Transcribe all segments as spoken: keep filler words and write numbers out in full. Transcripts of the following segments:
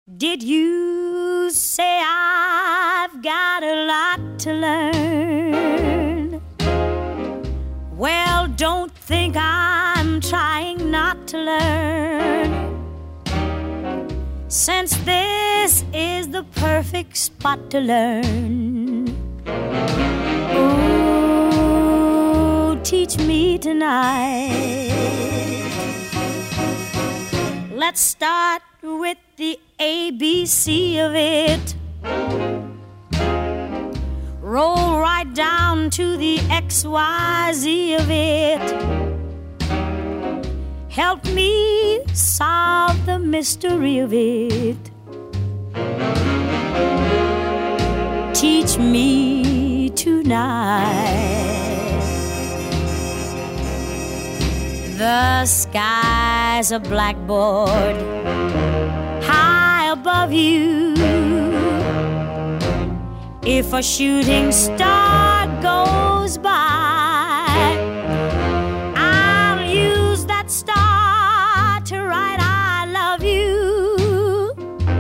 Did you say I've got a lot to learn? Well, don't think I'm trying not to learn, since this is the perfect spot to learn. Oh, teach me tonight. Let's start with the A B C of it. Roll right down to the X Y Z of it. Help me solve the mystery of it. Teach me tonight. The sky's a blackboard high above you. If a shooting star goes by, I'll use that star to write I love you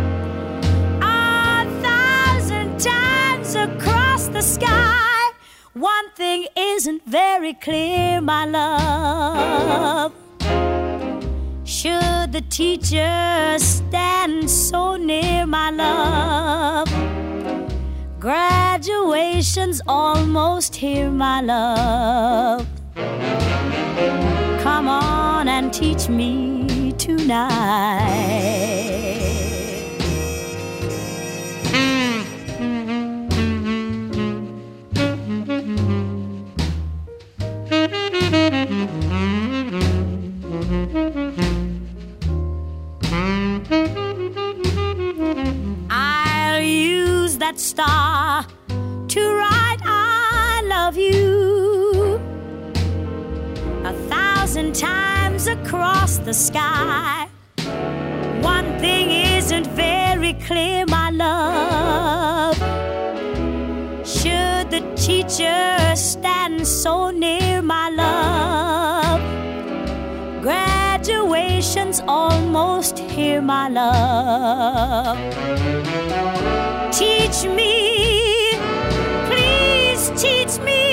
a thousand times across the sky. One thing isn't very clear, my love. Should the teacher stand so near, my love? Graduation's almost here, my love. Come on and teach me tonight. I'll use that star to write I love you a thousand times across the sky. One thing isn't very clear, my love. Should the teacher stand so near, my love? Graduation's almost here, my love. Teach me, please teach me